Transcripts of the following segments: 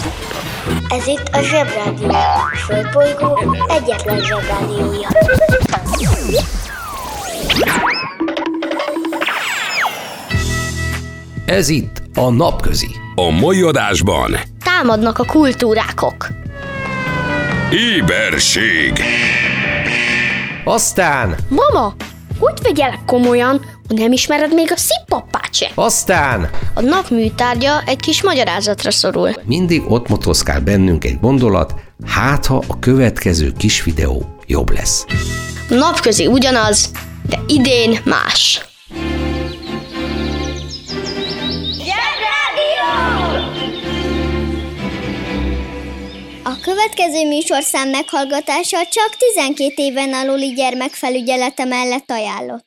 Ez itt a Zsebrádió, a Földbolygó egyetlen Zsebrádiója. Ez itt a Napközi. A mai adásban Támadnak a kultúrákok. éberség. Aztán, Mama, hogy vegyelek komolyan, ha nem ismered még a Szippappát se? aztán A nap műtárgya egy kis magyarázatra szorul. mindig ott motoszkál bennünk egy gondolat, hát ha a következő kis videó jobb lesz. A napközi ugyanaz, de idén más. A következő műsorszám meghallgatása csak 12 éven aluli gyermekfelügyelete mellett ajánlott.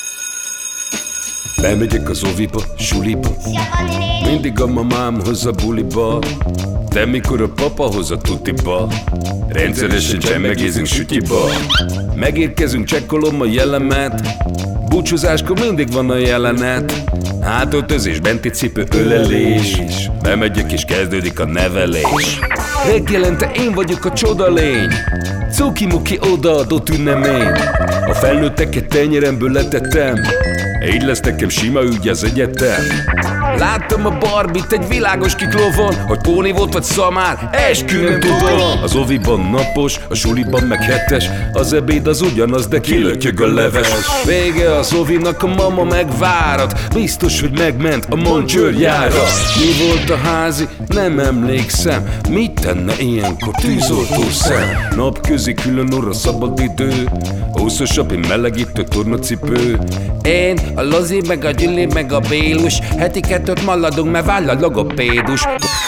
Bemegyek az oviba, suliba, mindig a mamám hoz a buliba, de mikor a papa hoz a tutiba, rendszeresen csemmegézünk sütyiba. Megérkezünk, csekkolom a jellemet, búcsúzáskor mindig van a jelenet. Hátöltözés, benti cipő, ölelés, bemegyek és kezdődik a nevelés. Reggelente én vagyok a csodalény, cuki-muki odaadott ünnemény. A felnőtteket tenyeremből letettem, így lesz nekem sima ügy az egyetem. Láttam a Barbit egy világos kiklovon, hogy póni volt vagy szamár, eskü nem tudom. Az oviban napos, a suliban meg hetes, az ebéd az ugyanaz, de kilötyög a leves. Vége az ovinak, a mama megvárat, biztos, hogy megment a Moncsőrjára. Mi volt a házi? Nem emlékszem, mit tenne ilyenkor tűzoltó szem? Napközi külön orra szabad idő, húszosabb, én melegítő tornacipő. Én, a Lozi, meg a Gyüli, meg a Bélus, heti kettőt maladunk, mert váll a logopédus.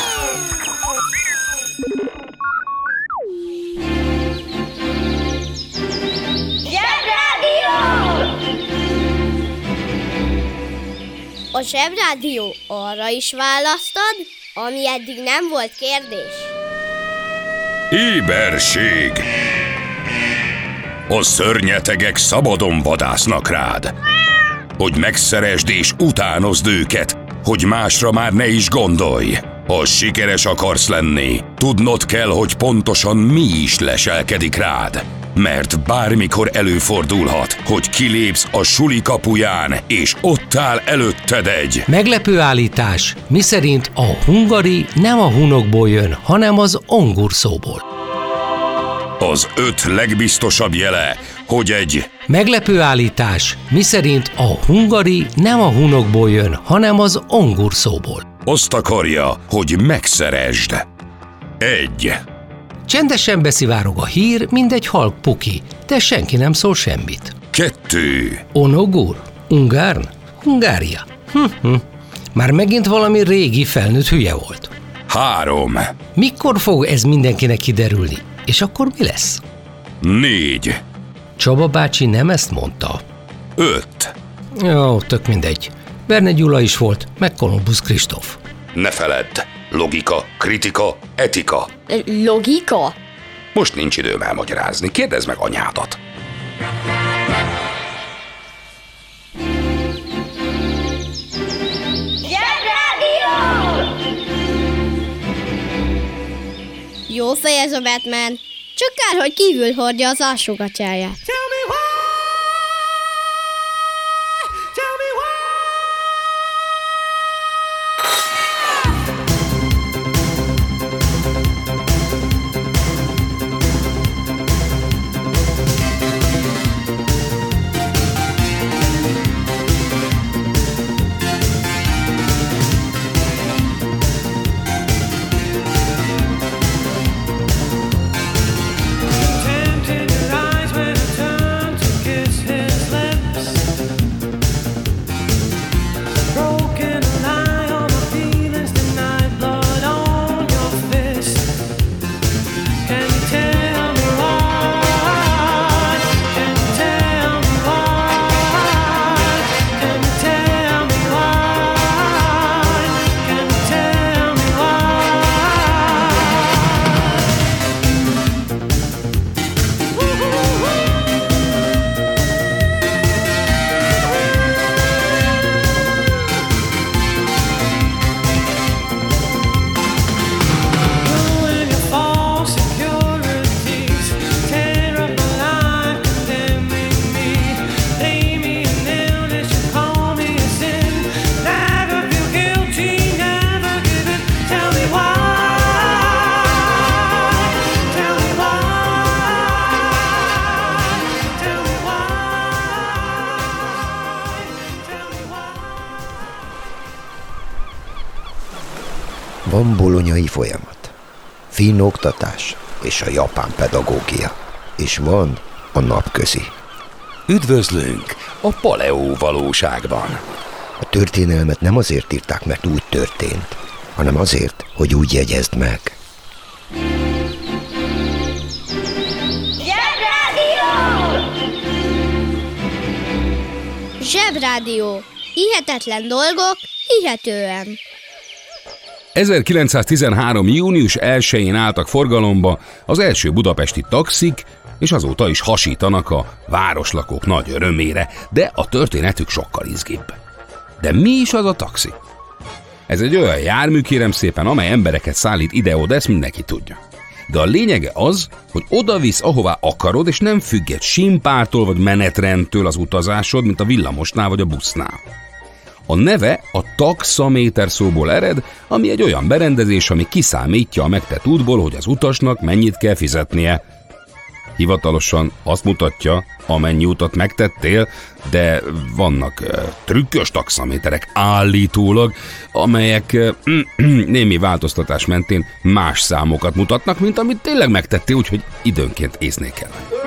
A Zsebrádió arra is választad, ami eddig nem volt kérdés. Éberség. A szörnyetegek szabadon vadásznak rád, hogy megszeresd és utánozd őket, hogy másra már ne is gondolj. Ha sikeres akarsz lenni, tudnod kell, hogy pontosan mi is leselkedik rád. Mert bármikor előfordulhat, hogy kilépsz a suli kapuján, és ott áll előtted egy Meglepő állítás, miszerint a hungari nem a hunokból jön, hanem az ongur szóból. az 5 legbiztosabb jele, hogy egy Meglepő állítás, miszerint a hungari nem a hunokból jön, hanem az ongur szóból. azt akarja, hogy megszeresd. 1. Csendesen beszivárog a hír, mint egy halk puki, de senki nem szól semmit. 2. Onogur? Ungárn? Hungária? Már megint valami régi felnőtt hülye volt. 3. Mikor fog ez mindenkinek kiderülni? És akkor mi lesz? 4. Csaba bácsi nem ezt mondta. 5. Jó, tök mindegy. Verne Gyula is volt, meg Kolumbusz Kristóf. Ne feledd, logika, kritika, etika. Logika? Most nincs időm elmagyarázni, kérdezd meg anyádat. Jó fej ez a Batman, csak kár, hogy kívül hordja az alsógatyáját. Tempted to rise when I turn Van bolonyai folyamat, finn oktatás és a japán pedagógia, és van a napközi. Üdvözlünk a paleó valóságban. A történelmet nem azért írták, mert úgy történt, hanem azért, hogy úgy jegyezd meg. Zsebrádió. Hihetetlen dolgok, hihetően. 1913. június 1-én álltak forgalomba az első budapesti taxik, és azóta is hasítanak a városlakók nagy örömére, de a történetük sokkal izgibb. De mi is az a taxi? Ez egy olyan jármű, kérem szépen, amely embereket szállít ide-oda, ezt mindenki tudja. De a lényege az, hogy oda-visz, ahová akarod, és nem függ egy simpártól vagy menetrendtől az utazásod, mint a villamosnál vagy a busznál. A neve a taxaméter szóból ered, ami egy olyan berendezés, ami kiszámítja a megtett útból, hogy az utasnak mennyit kell fizetnie. Hivatalosan azt mutatja, amennyi utat megtettél, de vannak trükkös taxaméterek állítólag, amelyek némi változtatás mentén más számokat mutatnak, mint amit tényleg megtettél, úgyhogy időnként észnél kell.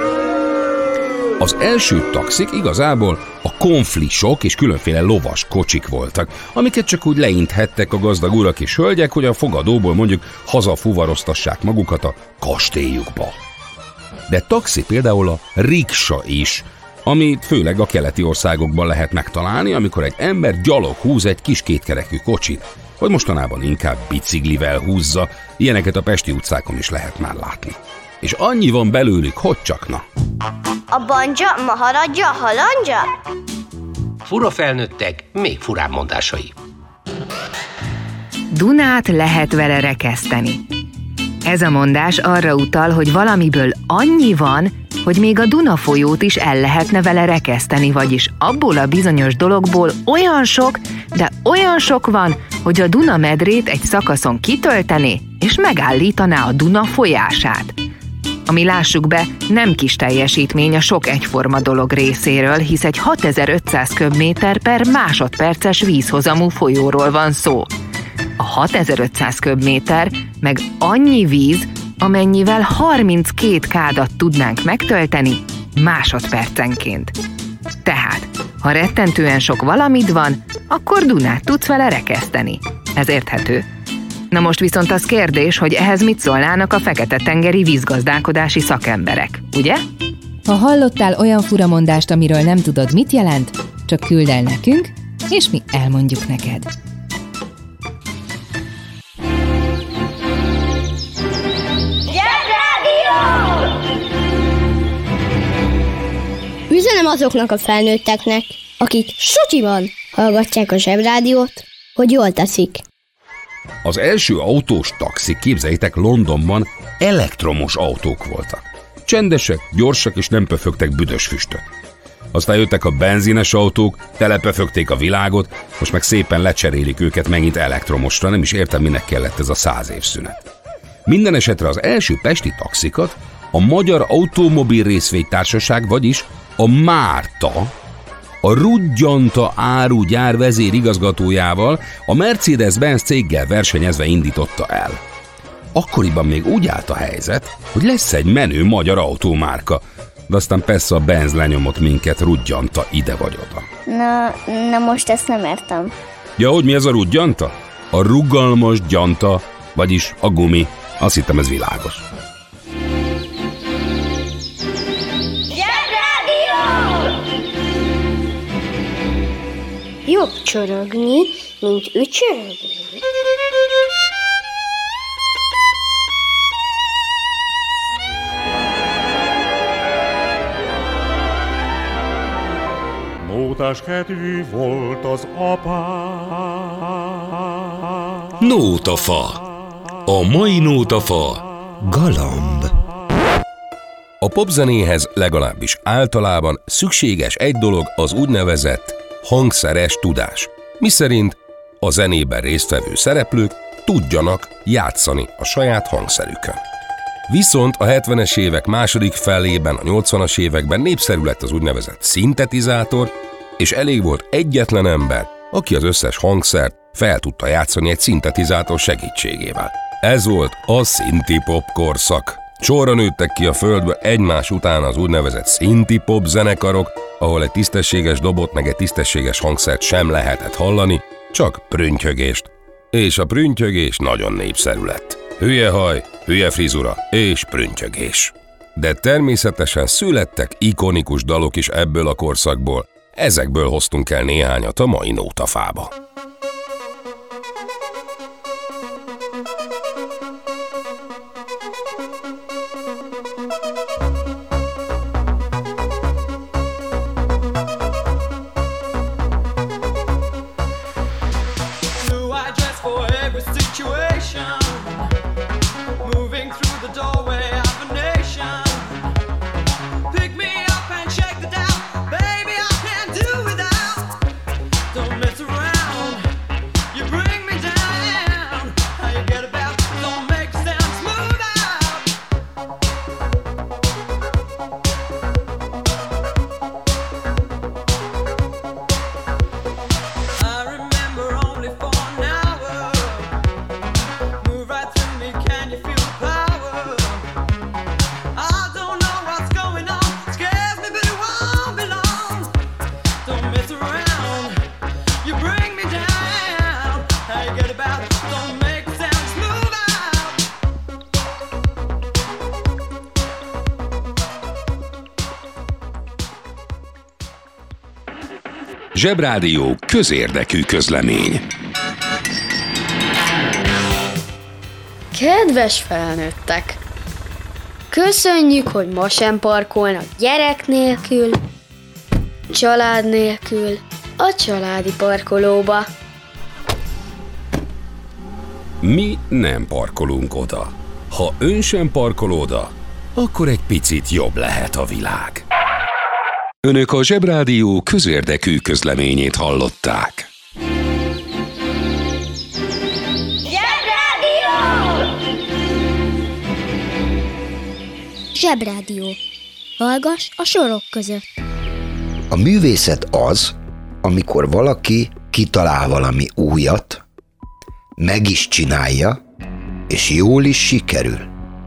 Az első taxik igazából a konflisok és különféle lovas kocsik voltak, amiket csak úgy leinthettek a gazdag urak és hölgyek, hogy a fogadóból mondjuk hazafuvaroztassák magukat a kastélyukba. De taxi például a riksa is, amit főleg a keleti országokban lehet megtalálni, amikor egy ember gyalog húz egy kis kétkerekű kocsit, vagy mostanában inkább biciklivel húzza, ilyeneket a pesti utcákon is lehet már látni. És annyi van belőlük, hogy csak na. A banja, maharadja, halandja? Fura felnőttek, még furább mondásai. Dunát lehet vele rekeszteni. Ez a mondás arra utal, hogy valamiből annyi van, hogy még a Duna folyót is el lehetne vele rekeszteni, vagyis abból a bizonyos dologból olyan sok, de olyan sok van, hogy a Duna medrét egy szakaszon kitöltené, és megállítaná a Duna folyását. Ami lássuk be, nem kis teljesítmény a sok egyforma dolog részéről, hisz egy 6500 köbméter per másodperces vízhozamú folyóról van szó. A 6500 köbméter meg annyi víz, amennyivel 32 kádat tudnánk megtölteni másodpercenként. Tehát, ha rettentően sok valamid van, akkor Dunát tudsz vele rekeszteni. Ez érthető. Na most viszont az kérdés, hogy ehhez mit szólnának a fekete-tengeri vízgazdálkodási szakemberek, ugye? Ha hallottál olyan furamondást, amiről nem tudod, mit jelent, csak küld el nekünk, és mi elmondjuk neked. Üzenem azoknak a felnőtteknek, akik sutyiban hallgatják a Zsebrádiót, hogy jól teszik. Az első autós taxik, képzeljétek, Londonban elektromos autók voltak. Csendesek, gyorsak és nem pöfögtek büdös füstöt. Aztán jöttek a benzines autók, telepöfögték a világot, most meg szépen lecserélik őket megint elektromosra, nem is értem, minek kellett ez a 100 év szünet. Minden esetre az első pesti taxikat a Magyar Automobil Részvénytársaság, vagyis a Márta, a Rudgyanta árugyár vezérigazgatójával, a Mercedes-Benz céggel versenyezve indította el. Akkoriban még úgy állt a helyzet, hogy lesz egy menő magyar autómárka, de aztán persze a Benz lenyomott minket, Rudgyanta ide vagy oda. Na most ezt nem értem. Ja, hogy mi ez a Rudgyanta? A rugalmas gyanta, vagyis a gumi. Azt hittem, ez világos. Jobb csorogni, mint ücsörögni. Nótás kedvű volt az apám. Nótafa. A mai nótafa galamb. A popzenéhez legalábbis általában szükséges egy dolog, az úgynevezett hangszeres tudás, miszerint a zenében résztvevő szereplők tudjanak játszani a saját hangszerükön. Viszont a 70-es évek második felében, a 80-as években népszerű lett az úgynevezett szintetizátor, és elég volt egyetlen ember, aki az összes hangszert fel tudta játszani egy szintetizátor segítségével. Ez volt a szinti-pop korszak. Sorra nőttek ki a földbe egymás után az úgynevezett szinti-pop zenekarok, ahol egy tisztességes dobot meg egy tisztességes hangszert sem lehetett hallani, csak prüntjögést. És a prüntjögés nagyon népszerű lett. Hülye haj, hülye frizura és prüntjögés. De természetesen születtek ikonikus dalok is ebből a korszakból, ezekből hoztunk el néhányat a mai nótafába. Zsebrádió közérdekű közlemény. Kedves felnőttek! Köszönjük, hogy ma sem parkolnak gyerek nélkül, család nélkül a családi parkolóba. Mi nem parkolunk oda. Ha ön sem parkol oda, akkor egy picit jobb lehet a világ. Önök a Zsebrádió közérdekű közleményét hallották. Zsebrádió! Zsebrádió. Hallgass a sorok között. A művészet az, amikor valaki kitalál valami újat, meg is csinálja, és jól is sikerül.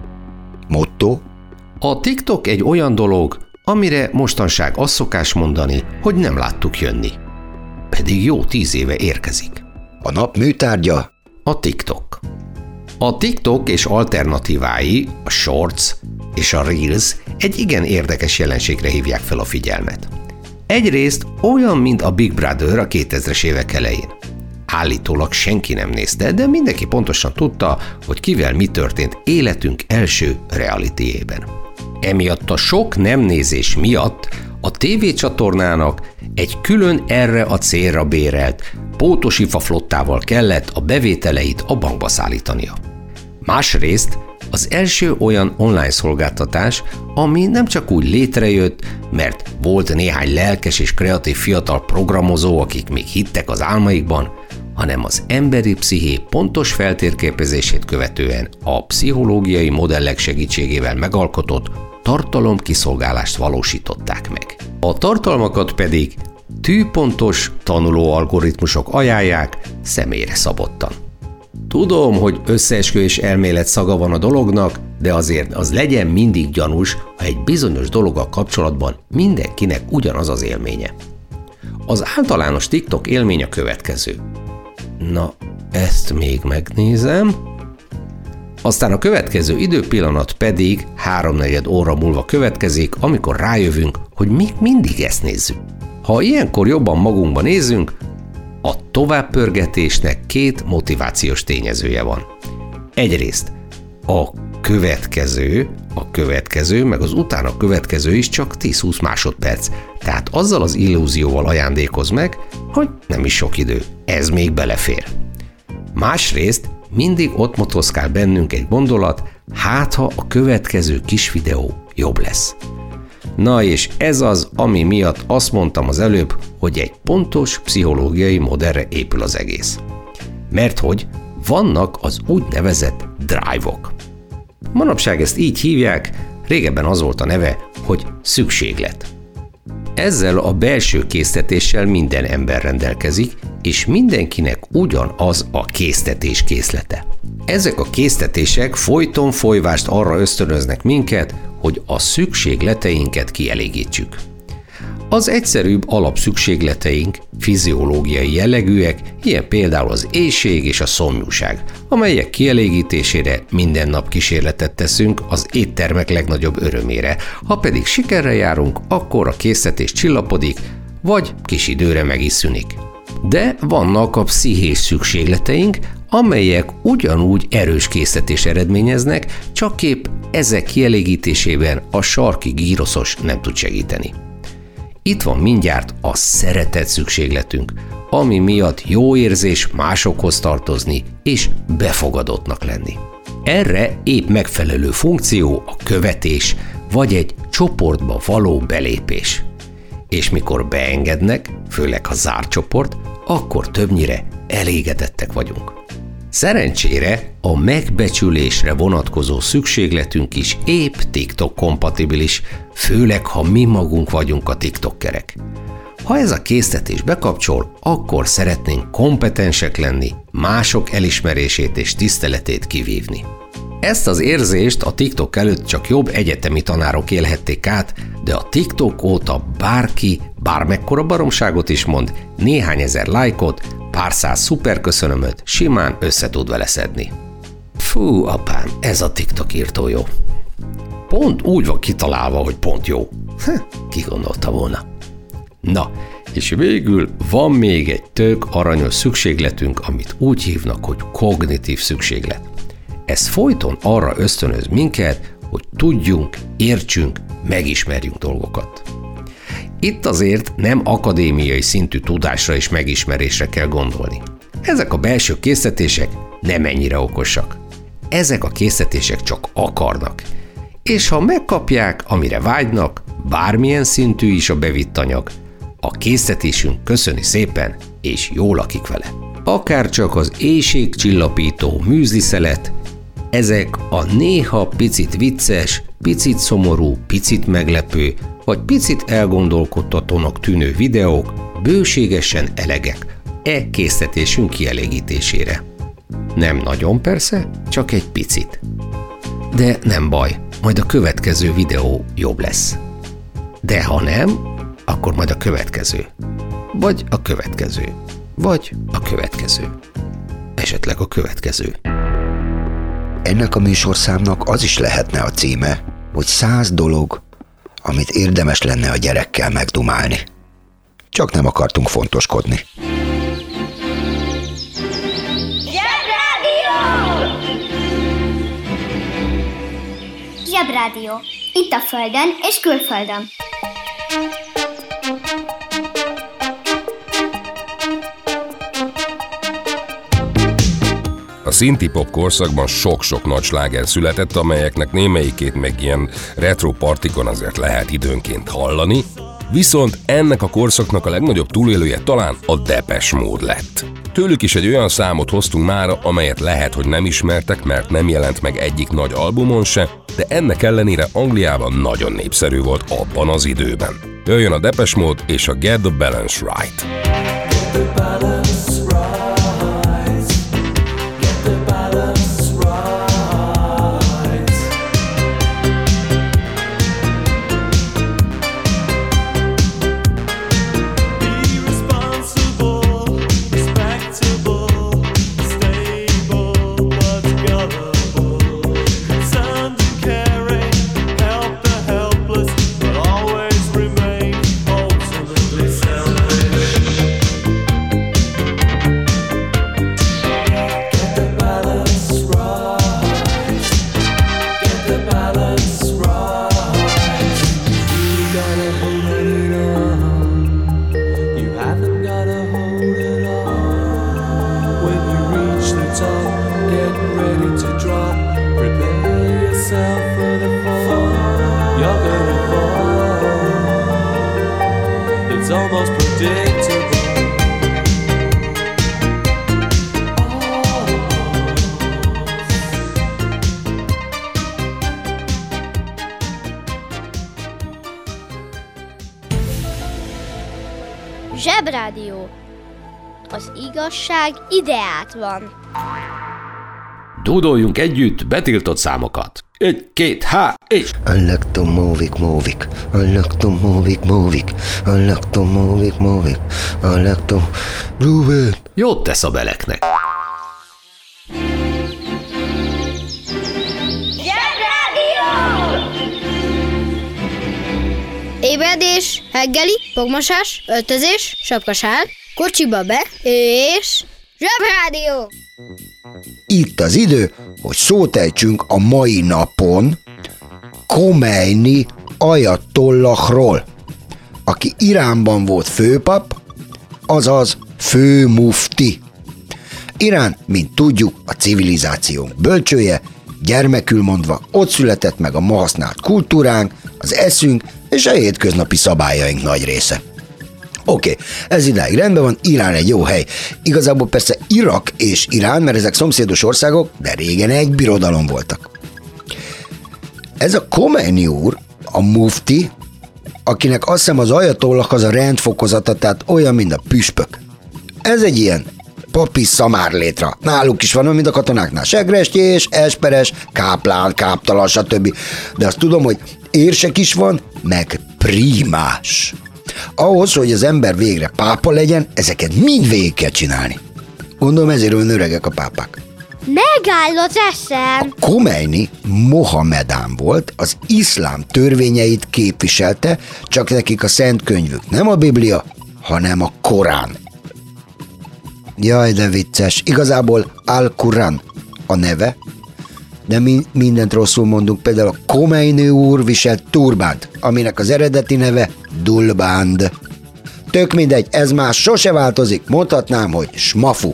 Motto: A TikTok egy olyan dolog, amire mostanság azt szokás mondani, hogy nem láttuk jönni. Pedig jó 10 éve érkezik. A nap műtárgya? A TikTok. A TikTok és alternatívái, a Shorts és a Reels egy igen érdekes jelenségre hívják fel a figyelmet. Egyrészt olyan, mint a Big Brother a 2000-es évek elején. Állítólag senki nem nézte, de mindenki pontosan tudta, hogy kivel mi történt életünk első realityjében. Emiatt a sok nem nézés miatt a tévécsatornának egy külön erre a célra bérelt pótosifa flottával kellett a bevételeit a bankba szállítania. Másrészt az első olyan online szolgáltatás, ami nem csak úgy létrejött, mert volt néhány lelkes és kreatív fiatal programozó, akik még hittek az álmaikban, hanem az emberi psziché pontos feltérképezését követően a pszichológiai modellek segítségével megalkotott tartalomkiszolgálást valósították meg. A tartalmakat pedig tűpontos tanuló algoritmusok ajánlják személyre szabottan. Tudom, hogy összeesküvés elmélet szaga van a dolognak, de azért az legyen mindig gyanús, ha egy bizonyos dologgal kapcsolatban mindenkinek ugyanaz az élménye. Az általános TikTok élmény a következő. Na, ezt még megnézem. Aztán a következő időpillanat pedig 3-4 óra múlva következik, amikor rájövünk, hogy még mindig ezt nézzük. Ha ilyenkor jobban magunkba nézzünk, a továbbpörgetésnek 2 motivációs tényezője van. Egyrészt a következő, meg az utána következő is csak 10-20 másodperc, tehát azzal az illúzióval ajándékoz meg, hogy nem is sok idő, ez még belefér. Másrészt mindig ott motoszkál bennünk egy gondolat, hát ha a következő kis videó jobb lesz. Na és ez az, ami miatt azt mondtam az előbb, hogy egy pontos pszichológiai modellre épül az egész. Mert hogy vannak az úgynevezett drive-ok. Manapság ezt így hívják, régebben az volt a neve, hogy szükséglet. Ezzel a belső késztetéssel minden ember rendelkezik, és mindenkinek ugyanaz a késztetés készlete. Ezek a késztetések folyton folyvást arra ösztönöznek minket, hogy a szükségleteinket kielégítsük. Az egyszerűbb alapszükségleteink fiziológiai jellegűek, ilyen például az éhség és a szomjúság, amelyek kielégítésére minden nap kísérletet teszünk az éttermek legnagyobb örömére. Ha pedig sikerrel járunk, akkor a késztetés csillapodik, vagy kis időre meg is szűnik. De vannak a pszichés szükségleteink, amelyek ugyanúgy erős késztetés eredményeznek, csak épp ezek kielégítésében a sarki gyroszos nem tud segíteni. Itt van mindjárt a szeretet szükségletünk, ami miatt jó érzés másokhoz tartozni és befogadottnak lenni. Erre épp megfelelő funkció a követés, vagy egy csoportba való belépés. És mikor beengednek, főleg ha zárt csoport, akkor többnyire elégedettek vagyunk. Szerencsére a megbecsülésre vonatkozó szükségletünk is épp TikTok kompatibilis, főleg ha mi magunk vagyunk a TikTokerek. Ha ez a késztetés bekapcsol, akkor szeretnénk kompetensek lenni, mások elismerését és tiszteletét kivívni. Ezt az érzést a TikTok előtt csak jobb egyetemi tanárok élhették át, de a TikTok óta bárki, bármekkora baromságot is mond, néhány ezer lájkot, pár száz szuperköszönömöt simán össze tud vele szedni. Fú, apám, ez a TikTok írtó jó. Pont úgy van kitalálva, hogy pont jó. Ki gondolta volna? Na, és végül van még egy tök aranyos szükségletünk, amit úgy hívnak, hogy kognitív szükséglet. Ez folyton arra ösztönöz minket, hogy tudjunk, értsünk, megismerjünk dolgokat. Itt azért nem akadémiai szintű tudásra és megismerésre kell gondolni. Ezek a belső késztetések nem ennyire okosak. Ezek a késztetések csak akarnak. És ha megkapják, amire vágynak, bármilyen szintű is a bevitt anyag, a késztetésünk köszöni szépen, és jól lakik vele. Akár csak az éhségcsillapító műzliszelet, ezek a néha picit vicces, picit szomorú, picit meglepő, vagy picit elgondolkodtatónak tűnő videók bőségesen elegek késztetésünk kielégítésére. Nem nagyon persze, csak egy picit. De nem baj, majd a következő videó jobb lesz. De ha nem, akkor majd a következő. Vagy a következő. Vagy a következő. Esetleg a következő. Ennek a műsorszámnak az is lehetne a címe, hogy 100 dolog, amit érdemes lenne a gyerekkel megdumálni. Csak nem akartunk fontoskodni. Zsebrádió! Zsebrádió. Itt a Földön és külföldön. A synthie-pop korszakban sok-sok nagy sláger született, amelyeknek némelyikét meg ilyen retro partikon azért lehet időnként hallani, viszont ennek a korszaknak a legnagyobb túlélője talán a Depeche Mode lett. Tőlük is egy olyan számot hoztunk mára, amelyet lehet, hogy nem ismertek, mert nem jelent meg egyik nagy albumon se, de ennek ellenére Angliában nagyon népszerű volt abban az időben. Jöjjön a Depeche Mode és a Get the Balance Right. Zsebrádió. Az igazság ideát van. Dúdoljunk együtt betiltott számokat. 1, 2, és... I like to move it. I like to move it. I like to move it. I like to move it. Jót tesz a beleknek. Ébredés, reggeli, fogmosás, öltözés, sapkasál, kocsiba be, és Zsebrádió! Itt az idő, hogy szót ejtsünk a mai napon Khomeini ajatollahról, aki Iránban volt főpap, azaz főmufti. Irán, mint tudjuk, a civilizációnk bölcsője, gyermekül mondva, ott született meg a ma használt kultúránk, az eszünk és a hétköznapi szabályaink nagy része. Oké, ez idáig rendben van, Irán egy jó hely. Igazából persze Irak és Irán, mert ezek szomszédos országok, de régen egy birodalom voltak. Ez a Khomeini úr, a mufti, akinek azt hiszem az ajatollah az a rendfokozata, tehát olyan, mint a püspök. Ez egy ilyen papi szamárlétra. Náluk is van, mint a katonáknál. Segrestjés, esperes, káplán, káptalan, stb. De azt tudom, hogy érsek is van, meg prímás. Ahhoz, hogy az ember végre pápa legyen, ezeket mind végig kell csinálni. Gondolom, ezért olyan öregek a pápák. Megáll az eszem! A Khomeini Mohamedán volt, az iszlám törvényeit képviselte, csak nekik a szent könyvük nem a Biblia, hanem a Korán. Jaj, de vicces. Igazából Al-Quran a neve, de mindent rosszul mondunk. Például a Khomeini úr viselt turbánt, aminek az eredeti neve Dulband. Tök mindegy, ez már sose változik. Mondhatnám, hogy smafu.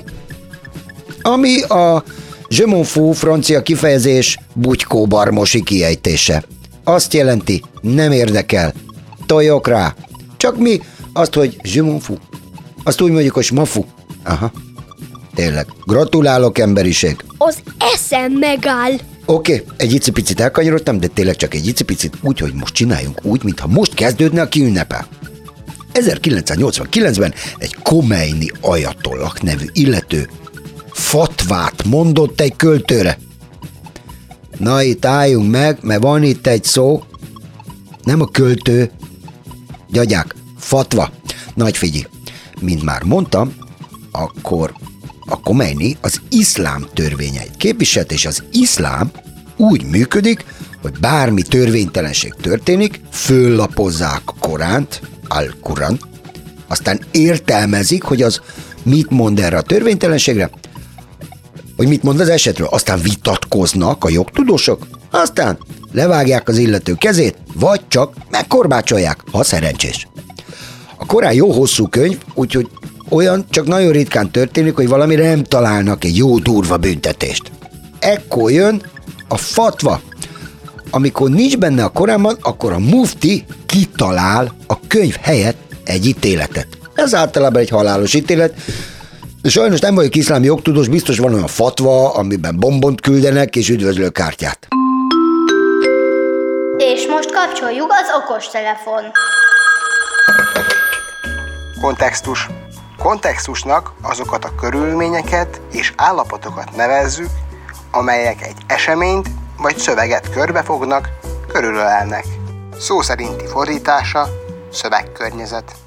Ami a je m'en fous francia kifejezés bugykóbarmosi kiejtése. Azt jelenti, nem érdekel. Toljok rá. Csak mi azt, hogy je m'en fous. Azt úgy mondjuk, hogy smafu. Aha. Tényleg. Gratulálok, emberiség. Az eszem megáll. Oké, egy icipicit elkanyarodtam, de tényleg csak egy icipicit, úgy, hogy most csináljunk úgy, mintha most kezdődne a kiünnepel. 1989-ben egy Khomeini ajatollah nevű illető fatvát mondott egy költőre. Na, itt álljunk meg, mert van itt egy szó. Nem a költő. Gyagyák, fatva. Nagy figyelj. Mint már mondtam, akkor a Khomeini az iszlám törvényeit képviselt, és az iszlám úgy működik, hogy bármi törvénytelenség történik, föllapozzák a Koránt, Al-Quran, aztán értelmezik, hogy az mit mond erre a törvénytelenségre, hogy mit mond az esetről, aztán vitatkoznak a jogtudósok, aztán levágják az illető kezét, vagy csak megkorbácsolják, ha szerencsés. A Korán jó hosszú könyv, úgyhogy olyan csak nagyon ritkán történik, hogy valamire nem találnak egy jó durva büntetést. Ekkor jön a fatva. Amikor nincs benne a Koránban, akkor a mufti kitalál a könyv helyett egy ítéletet. Ez általában egy halálos ítélet, de sajnos nem vagyok iszlámi jogtudós, biztos van olyan fatva, amiben bombont küldenek és üdvözlőkártyát. És most kapcsoljuk az okostelefon. Kontextus. Kontextusnak azokat a körülményeket és állapotokat nevezzük, amelyek egy eseményt vagy szöveget körbefognak, körülölelnek. Szó szerinti fordítása, szövegkörnyezet.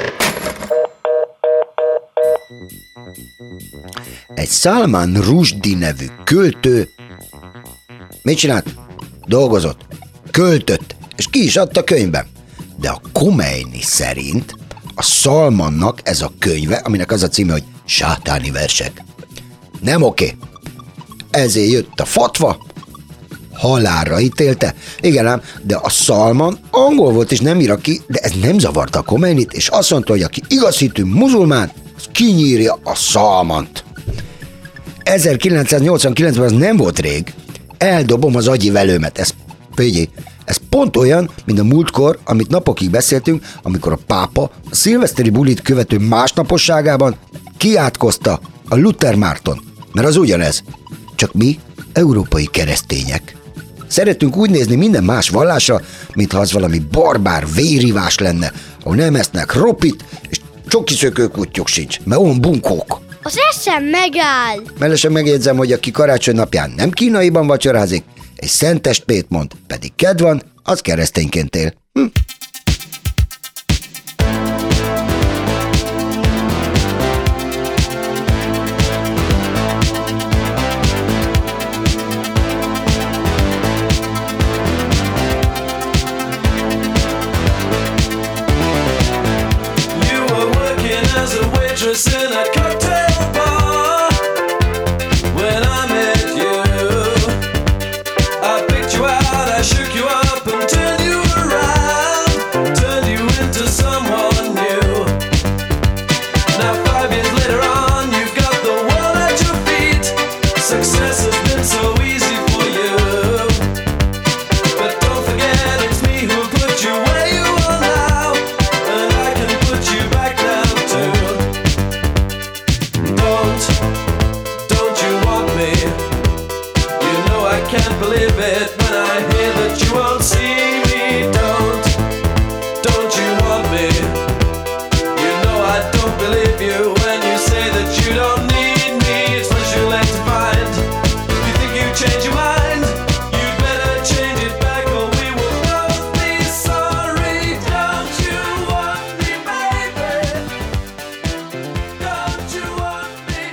Egy Salman Rushdie nevű költő mit csinált? Dolgozott, költött, és ki is adta könyvben. De a Khomeini szerint a Salmannak ez a könyve, aminek az a címe, hogy Sátáni versek. Nem oké. Ezért jött a fatva, halálra ítélte. Igen ám, de a Salman angol volt és nem iraki, de ez nem zavarta a Khomeinit, és azt mondta, hogy aki igaz hitű muzulmán, az kinyírja a Salmant. 1989-ben az nem volt rég. Eldobom az agyi velőmet. Ez pont olyan, mint a múltkor, amit napokig beszéltünk, amikor a pápa a szilveszteri bulit követő másnaposságában kiátkozta a Luther Márton. Mert az ugyanez. Csak mi, európai keresztények, szeretünk úgy nézni minden más vallásra, mintha az valami barbár vérivás lenne, ahol nem esznek ropit, és csokiszökő kutyuk sincs, mert olyan bunkók. Az eszem megáll. Mellesen megjegyzem, hogy aki karácsony napján nem kínaiban vacsorázik, és szentestpét mond, pedig kedv van, az keresztényként él. In a cocktail bar when I met you, I picked you out, I shook you up and turned you around, turned you into someone new. Now 5 years later on, you've got the world at your feet. Success has been so easy for you, but don't forget it's me who put you where you are now, and I can put you back down too. Don't you want me? You know I can't believe it when I hear that you won't see me. Don't you want me? You know I don't believe you when you say that you don't need me. It's much too late to find. You think you change your mind? You'd better change it back or we will both be sorry. Don't you want me, baby? Don't you want me?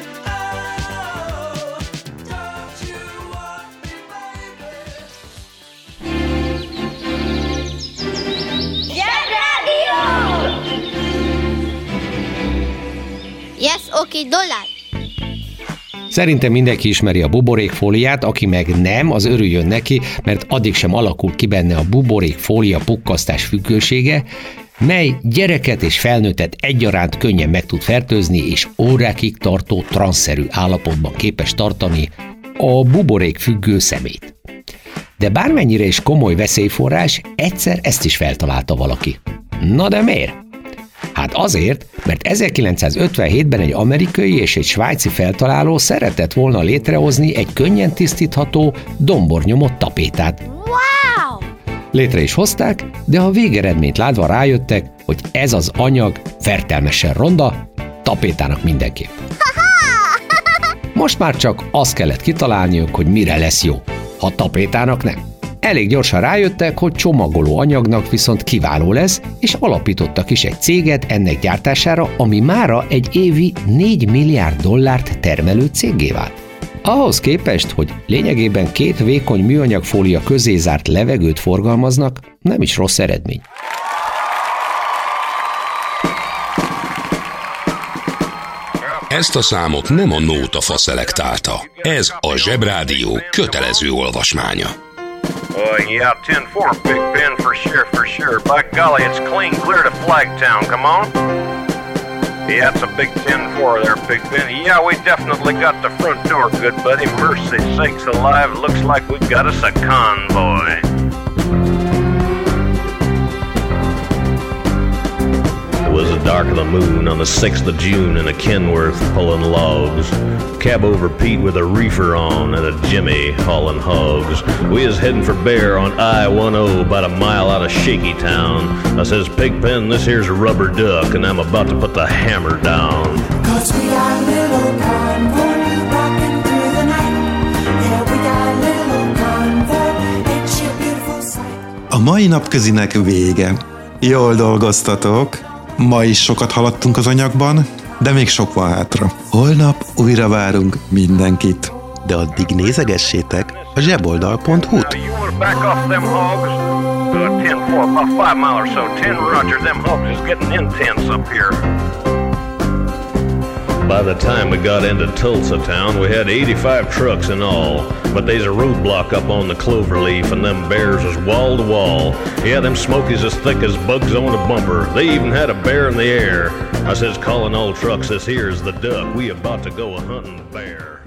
Yes, oké, dollár. Szerintem mindenki ismeri a buborékfóliát, aki meg nem, az örüljön neki, mert addig sem alakul ki benne a buborékfólia pukkasztás függősége, mely gyereket és felnőttet egyaránt könnyen meg tud fertőzni, és órákig tartó transzszerű állapotban képes tartani a buborékfüggő szemét. De bármennyire is komoly veszélyforrás, egyszer ezt is feltalálta valaki. Na de miért? Hát azért, mert 1957-ben egy amerikai és egy svájci feltaláló szeretett volna létrehozni egy könnyen tisztítható, dombornyomott tapétát. Wow! Létre is hozták, de a végeredményt látva rájöttek, hogy ez az anyag fertelmesen ronda, tapétának mindenképp. Most már csak azt kellett kitalálniuk, hogy mire lesz jó, ha tapétának nem. Elég gyorsan rájöttek, hogy csomagoló anyagnak viszont kiváló lesz, és alapítottak is egy céget ennek gyártására, ami mára egy évi $4 milliárd termelő céggé vált. Ahhoz képest, hogy lényegében 2 vékony műanyagfólia közé zárt levegőt forgalmaznak, nem is rossz eredmény. Ezt a számot nem a Nótafa szelektálta. Ez a Zsebrádió kötelező olvasmánya. Yeah, 10-4, Big Ben, for sure. By golly, it's clean clear to Flagtown, come on. Yeah, it's a big 10-4 there, Big Ben. Yeah, we definitely got the front door, good buddy. Mercy sakes alive, looks like we got us a convoy. It was the dark of the moon on the 6th of June in a Kenworth pulling logs. Cab over Pete with a reefer on and a Jimmy hauling hogs. We is heading for Bear on I-10 about a mile out of Shaky Town. I says, Pigpen, this here's a rubber duck and I'm about to put the hammer down. 'Cause we got a little convoy rocking through the night. Yeah, we got a little convoy, ain't she a beautiful sight. A mai napközinek vége. Jól dolgoztatok. Ma is sokat haladtunk az anyagban, de még sok van hátra. Holnap újra várunk mindenkit. De addig nézegessétek a zseboldal.hu-t. By the time we got into Tulsa town, we had 85 trucks in all. But there's a roadblock up on the Cloverleaf, and them bears was wall to wall. Yeah, them smokies as thick as bugs on a bumper. They even had a bear in the air. I says, calling all trucks, this here's the duck. We about to go a hunting bear.